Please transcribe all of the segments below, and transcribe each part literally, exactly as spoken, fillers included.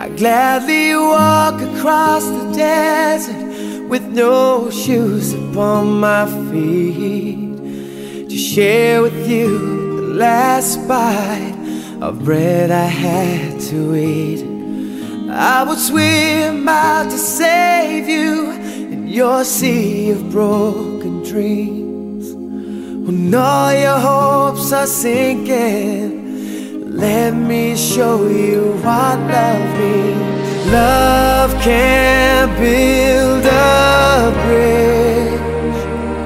I'd gladly walk across the desert with no shoes upon my feet, to share with you the last bite of bread I had to eat. I would swim out to save you in your sea of broken dreams. When all your hopes are sinking, let me show you what love means. Love can build a bridge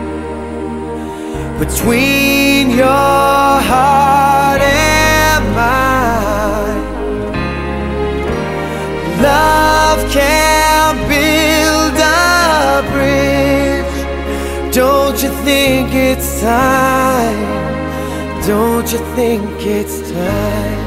between your heart and mine. Love can build a bridge. Don't you think it's time? Don't you think it's time?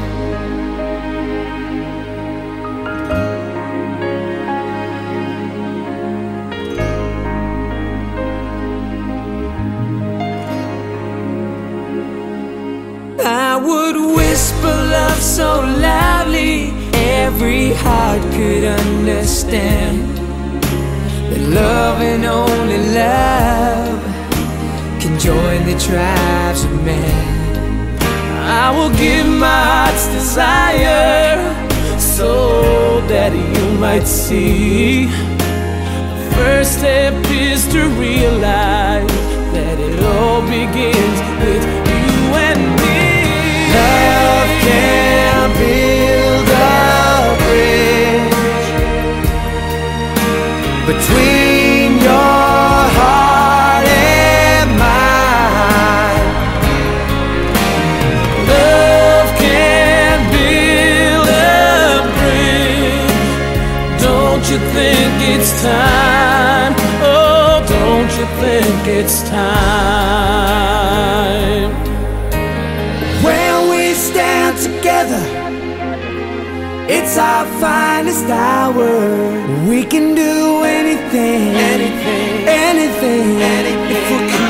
I would whisper love so loudly every heart could understand that love and only love can join the tribes of man. I will give my heart's desire so that you might see. The first step is to realize that it all begins with you and me. Love can build a bridge between your heart and mine. Love can build a bridge. Don't you think it's time? Oh, don't you think it's time? When we stand together, it's our finest hour. We can do anything, anything, anything, anything. If we're